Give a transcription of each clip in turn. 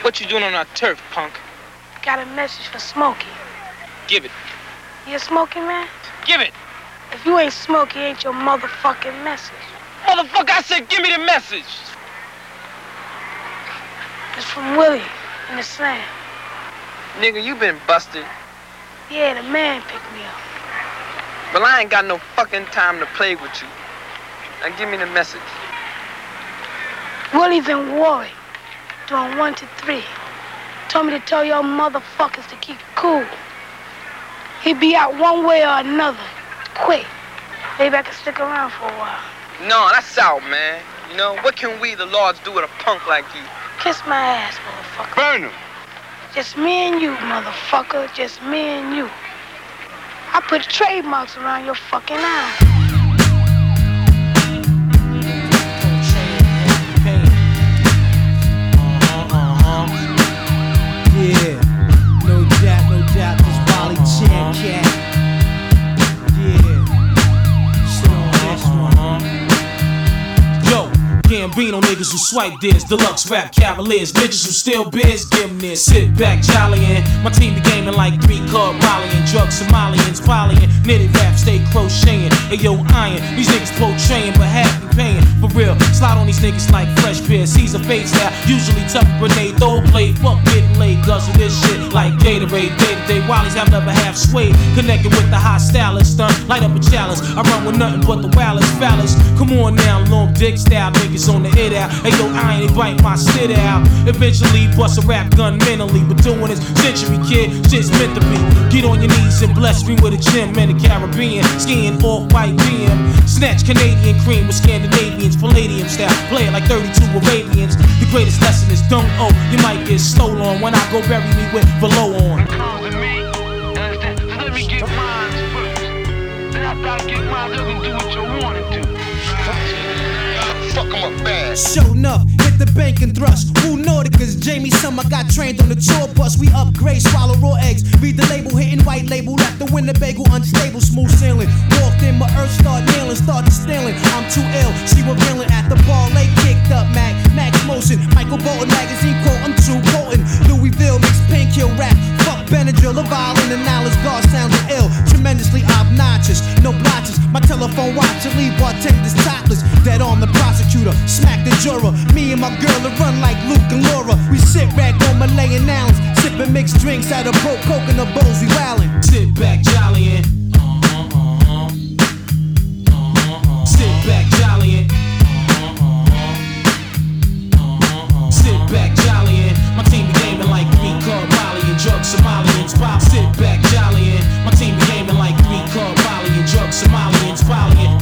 What you doing on our turf, punk? Got a message for Smokey. Give it. You a Smokey, man? Give it. If you ain't Smokey, ain't your motherfucking message. Motherfucker, I said give me the message. It's from Willie in the slam. Nigga, you been busted. Yeah, the man picked me up. Well, I ain't got no fucking time to play with you. Now give me the message. Willie's in Warwick, doing 1 to 3. Told me to tell y'all motherfuckers to keep it cool. He'd be out one way or another, quick. Maybe I can stick around for a while. No, that's out, man. You know, what can we, the Lords, do with a punk like you? Kiss my ass, motherfucker. Burn him. Just me and you, motherfucker. Just me and you. I put trademarks around your fucking eye. Yeah, no doubt, this Volley Chan cat. Yeah, sit on this one. Yo, Gambino niggas who swipe this, deluxe rap cavaliers, bitches who steal biz, give them this. Sit back, jollyin'. My team be gaming like 3-card volleying, drugs Somalians, polying, knitted rap, stay crocheting. Ayo, iron, these niggas portraying, but half be paying. For real, slide on these niggas like fresh beer. Caesar face out, usually tough grenade, throw play, fuck getting laid, guzzle this shit like Gatorade. Day-to-day Wallies have never half swayed, connected with the hot stylist, light up a chalice. I run with nothing but the wildest phallus. Come on now, long dick style niggas on the hit out. Ayo, I ain't bite my shit out. Eventually bust a rap gun mentally, but doing this century, kid, shit's meant to be. Get on your knees and bless me with a gym in the Caribbean, skiing off-white BM. Snatch Canadian cream with Scandinavians, Palladium style, play it like 32 Arabians. The greatest lesson is don't owe, you might get stole on when I go bury me with below on. Comes to me, understand? So let me get mine first. Then after I get mine, you can do what you want to do. Fuck 'em up bad. Show enough, hit the bank and thrust. Who Nauticas, Jamie Summer got trained on the tour bus. We upgrade, swallow raw eggs. Read the label, hitting white label. Left the Winnebago unstable, smooth sailing. Walked in, my earth start nailing, started stealing. I'm too ill, she revealing at the bar. Late kicked up, Max Motion. Michael Bolton magazine quote, I'm too potent. Louisville mixed pain kill rap. Fuck Benadryl, a violin and knowledge guard sounding ill. Tremendously obnoxious, no blotches. My telephone watch and leave bartenders topless. Dead on the prosecutor, smack the juror. Me and my girl that run like Luke and Laura. We sit back on Malayan nouns, sipping mixed drinks out of broke coconut bowls. We wildin'. Sit back, jollyin'. Sit back, jollyin'. Sit back, jollyin'. My team be gaming like 3-card volley and drugs Somalians pop. Sit back, jollyin'. My team be gaming like 3-card volley and drugs Somalians polying.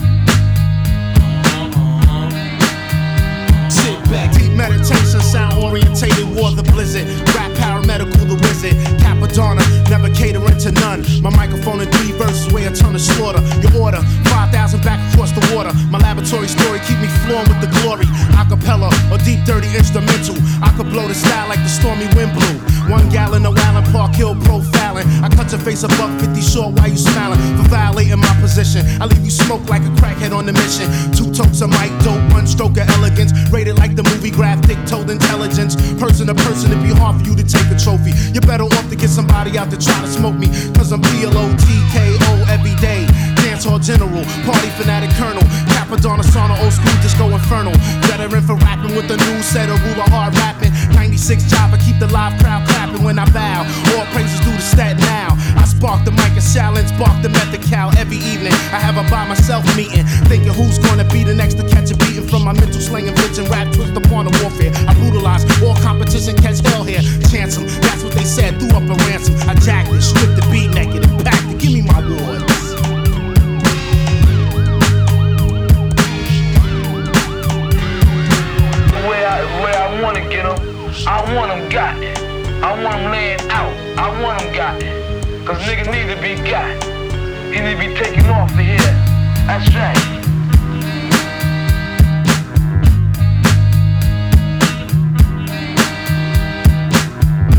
Sit back. Deep meditation, sound orientated, war the blizzard. Rap paramedical, the wizard. Capadonna, never catering to none. My microphone in 3 verses, way a ton of slaughter. Your order, 5,000 back across the water. My laboratory story keep me flowing with the glory. Acapella or deep dirty instrumental. I could blow the style like the stormy wind blew. 1 gallon of Allen Park Hill profiling. I cut your face above 50 short while you smiling for violating my position. I leave you smoke like a crackhead on the mission. 2 totes of mic dope, 1 stroke of elegance. Rated like the movie graphic, told intelligence. Person to person, it'd be hard for you to take a trophy. You're better off to get somebody out to try to smoke me. Cause I'm PLOTKO every day. Dancehall general, party fanatic colonel. Capadonna sauna, old school disco infernal. Veteran for rapping with the new set of ruler hard rapping. 96 job, I keep the live crowd clapping when I bow. All praises due to stat now. I spark the mic and challenge, bark the method cow every evening. I have a by myself meeting, thinking who's gonna be the next to catch a beating from my mental slang and bitch and rap twist upon the warfare. I brutalize all competition, catch hell here. Chance them, that's what they said, threw up a ransom. I jacked it, stripped the beat naked and packed it. Give me my awards. Where I wanna get them, I want them got. I want them laying out, I want them got. Cause niggas need to be got. He need to be taken off of here. That's right.